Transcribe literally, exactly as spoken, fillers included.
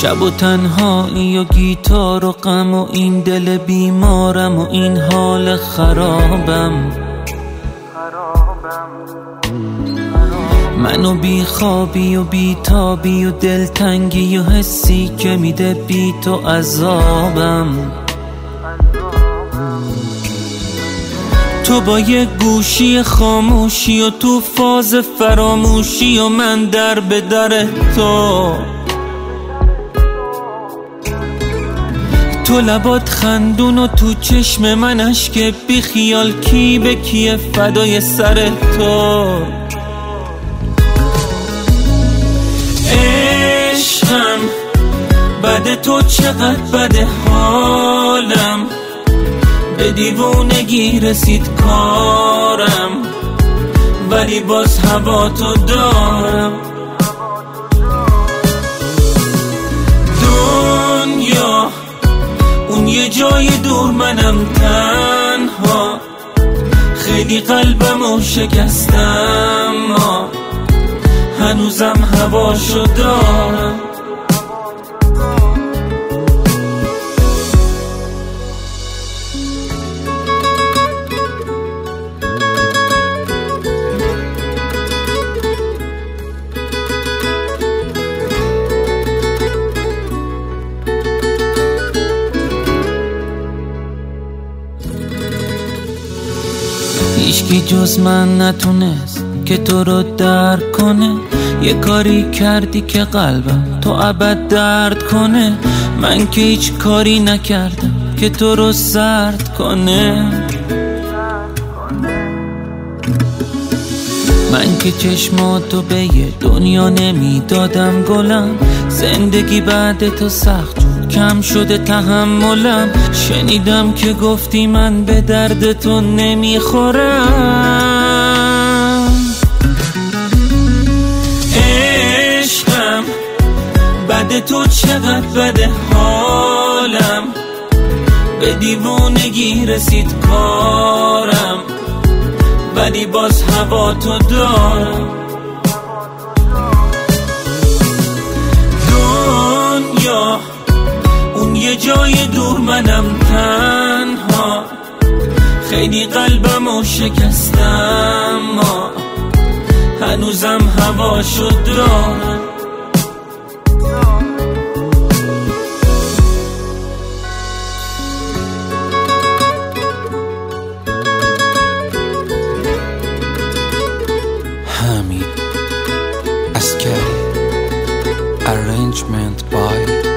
شب و تنهایی و گیتار و غم و این دل بیمارم و این حال خرابم. منو بی خوابی و بی تابی و دلتنگی و حسی که میده بی تو عذابم. تو با یه گوشی خاموشی و تو فاز فراموشی و من در به در تو. تو لبات خندون و تو چشم من اشک بی خیال کی به کیه فدای سر تو. عشقم بده تو چقدر بده حالم، به دیوونگی رسید کارم ولی باز هوا تو دارم. دنیا اون یه جای دور منم تنها، خیلی قلبمو شکستم ما هنوزم هواشو دارم. هیچکی جز من نتونست که تو رو درک کنه. یه کاری کردی که قلبم تو ابد درد کنه. من که هیچ کاری نکردم که تو رو سرد کنه. من که چشماتو به یه دنیا نمیدادم گلم. زندگی بعد تو سخت شد کم شده تحملم. شنیدم که گفتی من به درد تو نمیخورم. عشقم بده تو چقدر بده حالم، به دیوونگی رسید کارم ولی باز هوا تو دارم. دنیا اون یه جای دور منم تنها، خیلی قلبمو شکستم ما هنوزم هواشو دارم. Hamid Askari. Arrangement by